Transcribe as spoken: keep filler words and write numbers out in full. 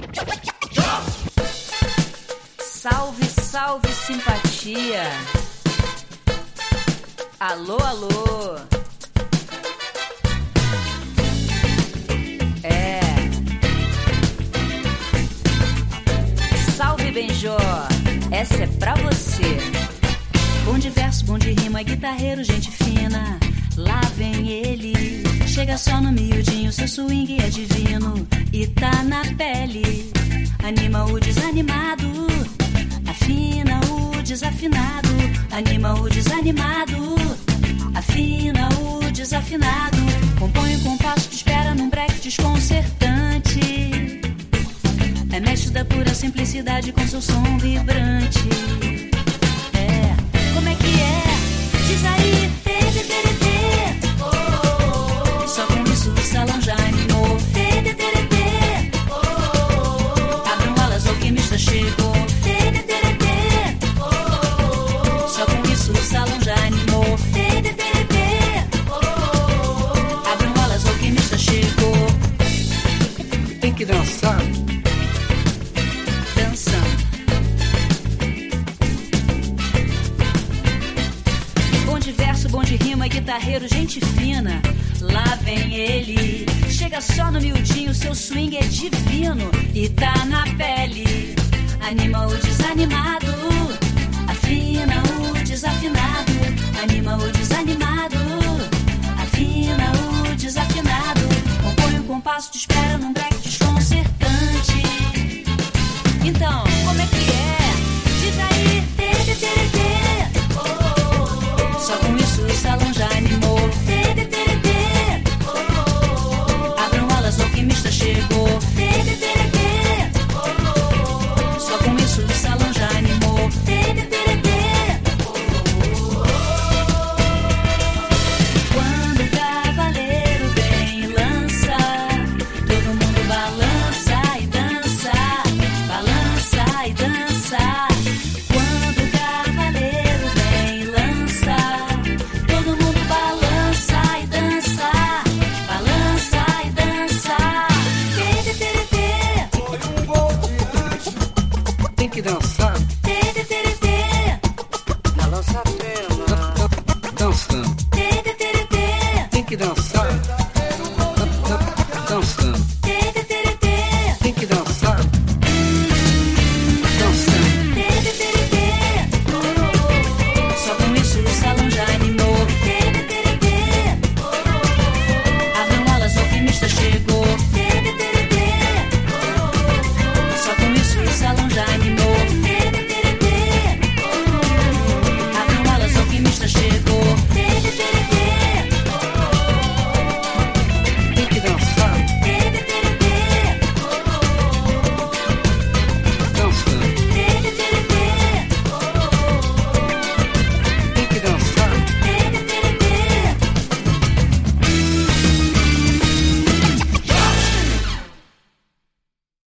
Salve, salve, simpatia. Alô, alô. É. Salve, Benjó. Essa é pra você. Bom de verso, bom de rima, guitarreiro, gente fina. Lá vem ele. Chega só no miudinho, seu swing é divino. E tá na pele. Anima o desanimado. Afina o desafinado. Anima o desanimado. Afina o desafinado. Compõe o compasso que espera num break desconcertante. É mestre da pura simplicidade com seu som vibrante. É, como é que é? Diz aí, tê, tê, tê, tê. Oh, oh, oh. Só com isso o salão já animou. Tê, tê, tê, tê. Oh, oh, oh. Abram alas, o alquimista chegou. Tê, tê, tê, tê. Oh, oh, oh. Só com isso o salão já animou. Tê, tê, tê, tê. Oh, oh, oh. Abram alas, o alquimista chegou. Tem que dançar. Bom de rima, guitarreiro, gente fina. Lá vem ele. Chega só no miudinho, seu swing é divino. E tá na pele. Anima o desanimado. Afina o desafinado. Anima o desanimado. Afina o desafinado. Compõe o compasso de espera num break desconcertante. Então, como é que é? Diz aí, tê, tê, tê, tê. Só com isso o salão já animou. Tê, tê, tê, tê. Oh, oh, oh. Abram alas, o alquimista chegou. Tê, tê, tê, tê. Oh, oh, oh. Só com isso o salão já animou. Tê, tê, tê, tê. Oh, oh, oh. Quando o cavaleiro vem e lança, todo mundo balança e dança. Balança e dança. Quando o cavaleiro vem e lança, todo mundo balança e dança, balança e dança. Tê, tê, tê, tê. Tem que dançar.